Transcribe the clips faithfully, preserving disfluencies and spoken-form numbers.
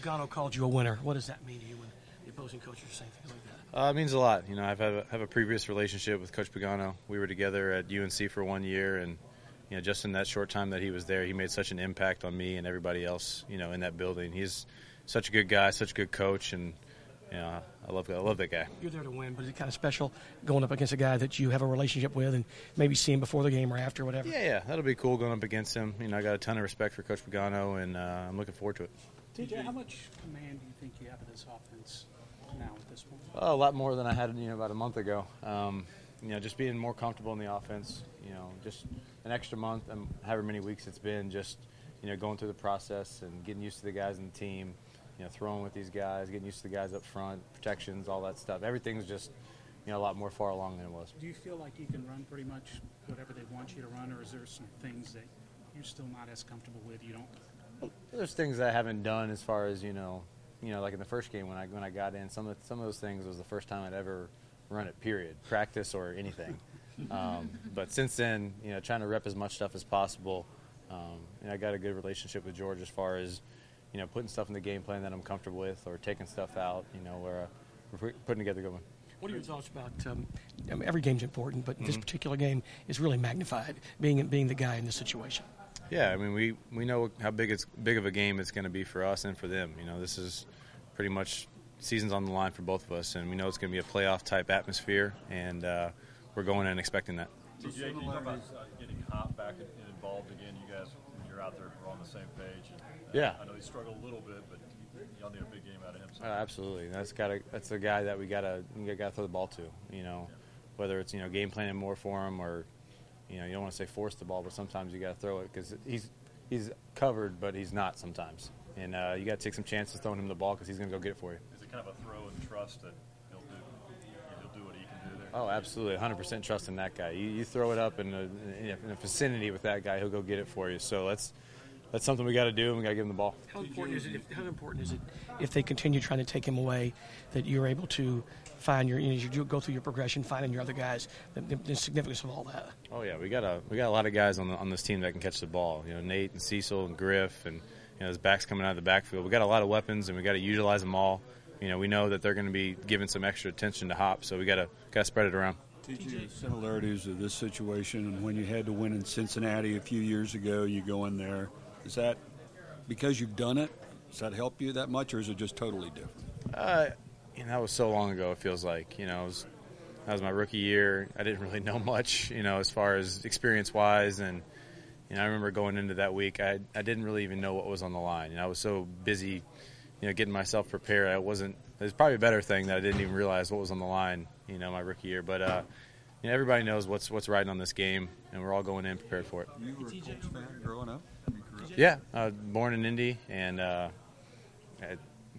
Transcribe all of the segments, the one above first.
Pagano called you a winner. What does that mean to you when the opposing coaches are saying things like that? Uh, it means a lot. You know, I've had a, have a previous relationship with Coach Pagano. We were together at U N C for one year, and you know, just in that short time that he was there, he made such an impact on me and everybody else, you know, in that building. He's such a good guy, such a good coach, and you know, I love I love that guy. You're there to win, but is it kind of special going up against a guy that you have a relationship with and maybe see him before the game or after, whatever? Yeah, yeah, that'll be cool going up against him. You know, I got a ton of respect for Coach Pagano, and uh, I'm looking forward to it. T J, how much command do you think you have of this offense now at this point? Uh, a lot more than I had, you know, about a month ago. Um, you know, just being more comfortable in the offense. You know, just an extra month and however many weeks it's been, just you know, going through the process and getting used to the guys in the team. You know, throwing with these guys, getting used to the guys up front, protections, all that stuff. Everything's just, you know, a lot more far along than it was. Do you feel like you can run pretty much whatever they want you to run, or is there some things that you're still not as comfortable with? You don't. There's things I haven't done as far as you know, you know, like in the first game when I when I got in. Some of some of those things was the first time I'd ever run it. Period, practice or anything. um, but since then, you know, trying to rep as much stuff as possible. Um, and I got a good relationship with George as far as, you know, putting stuff in the game plan that I'm comfortable with, or taking stuff out, you know, where uh, we're putting together a good one. What are your thoughts about, um, I mean, every game's important, but mm-hmm. this particular game is really magnified, being being the guy in this situation? Yeah, I mean, we, we know how big it's big of a game it's going to be for us and for them. You know, this is pretty much season's on the line for both of us, and we know it's going to be a playoff-type atmosphere, and uh, we're going in expecting that. T J, can you talk about uh, getting Hop back and involved again? You guys, when you're out there, we're on the same page. And, uh, Yeah. I know he struggled a little bit, but y'all need a big game out of him. So. Uh, absolutely. That's gotta. That's the guy that we gotta. We gotta throw the ball to. You know, yeah. Whether it's you know game planning more for him, or you know you don't want to say force the ball, but sometimes you gotta throw it because he's he's covered, but he's not sometimes. And uh, you gotta take some chances throwing him the ball because he's gonna go get it for you. Is it kind of a throw and trust that he'll do? He'll do what he can do there. Oh, absolutely. one hundred percent trust in that guy. You, you throw it up in a, in a vicinity with that guy, he'll go get it for you. So that's. That's something we got to do, and we got to give him the ball. How important is it? If, how important is it if they continue trying to take him away, that you're able to find your, you know, as you go through your progression, finding your other guys, the, the significance of all that? Oh yeah, we got a we got a lot of guys on the, on this team that can catch the ball. You know, Nate and Cecil and Griff, and you know, his backs coming out of the backfield. We got a lot of weapons, and we got to utilize them all. You know, we know that they're going to be giving some extra attention to Hop, so we got to got to spread it around. T J, similarities of this situation and when you had to win in Cincinnati a few years ago, you go in there. Is that because you've done it, does that help you that much, or is it just totally different? Uh, you know, that was so long ago, it feels like. You know, it was, that was my rookie year. I didn't really know much, you know, as far as experience-wise. And, you know, I remember going into that week, I I didn't really even know what was on the line. You know, I was so busy, you know, getting myself prepared. I wasn't – it was probably a better thing that I didn't even realize what was on the line, you know, my rookie year. But, uh, you know, everybody knows what's what's riding on this game, and we're all going in prepared for it. You were a Colts fan growing up? Yeah, I was born in Indy, and uh, I,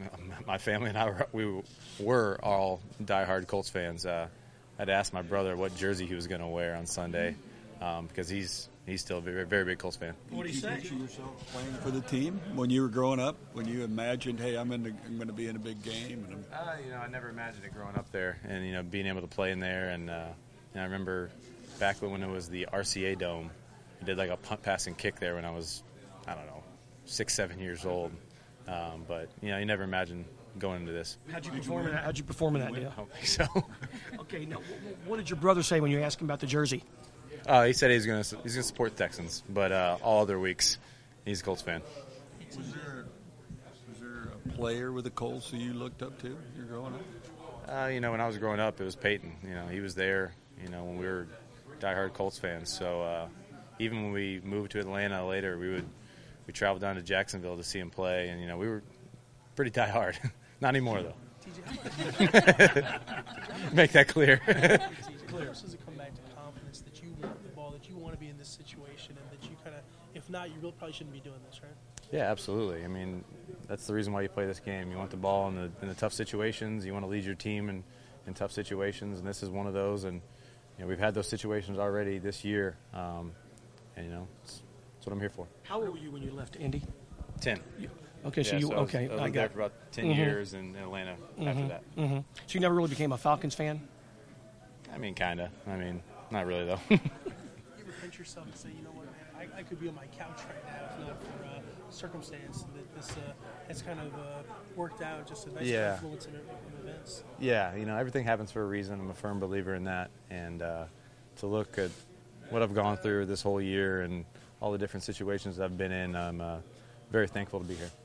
my family and I were, we were all diehard Colts fans. Uh, I'd asked my brother what jersey he was going to wear on Sunday um, because he's he's still a very, very big Colts fan. What do you say? Did you picture yourself playing for the team when you were growing up? When you imagined, hey, I'm in the, I'm going to be in a big game? And I'm Uh, you know, I never imagined it growing up there, and you know, being able to play in there. And, uh, and I remember back when it was the R C A Dome, I did like a punt, pass, and kick there when I was, I don't know, six, seven years old. Um, but you know, you never imagine going into this. How'd you perform in that? How'd you perform in that deal? I don't think so. Okay, now what did your brother say when you asked him about the jersey? Uh, he said he's going to he's going to support the Texans, but uh, all other weeks he's a Colts fan. Was there, was there a player with the Colts who you looked up to? You're growing up. Uh, you know, when I was growing up, it was Peyton. You know, he was there. You know, when we were diehard Colts fans. So uh, even when we moved to Atlanta later, we would we traveled down to Jacksonville to see him play, and you know, we were pretty diehard. Not anymore though. Make that clear. Clear. Does it come back to confidence that you want the ball, that you want to be in this situation, and that you kind of, if not, you really probably shouldn't be doing this, right? Yeah, absolutely. I mean, that's the reason why you play this game. You want the ball in the in the tough situations. You want to lead your team in, in tough situations, and this is one of those. And you know, we've had those situations already this year, um, and you know, it's, it's what I'm here for. How old were you when you left Indy? Ten. Okay, so yeah, you so I was, okay? I was I there got for about ten mm-hmm. years in Atlanta mm-hmm. after that. Mm-hmm. So you never really became a Falcons fan? I mean, kind of. I mean, not really though. You ever pinch yourself and say, you know what, man, I, I could be on my couch right now if not for uh, circumstance that this uh, has kind of uh, worked out, just a nice Yeah. confluence of, of events. Yeah, you know, everything happens for a reason. I'm a firm believer in that. And uh, to look at what I've gone through this whole year and all the different situations I've been in, I'm uh, very thankful to be here.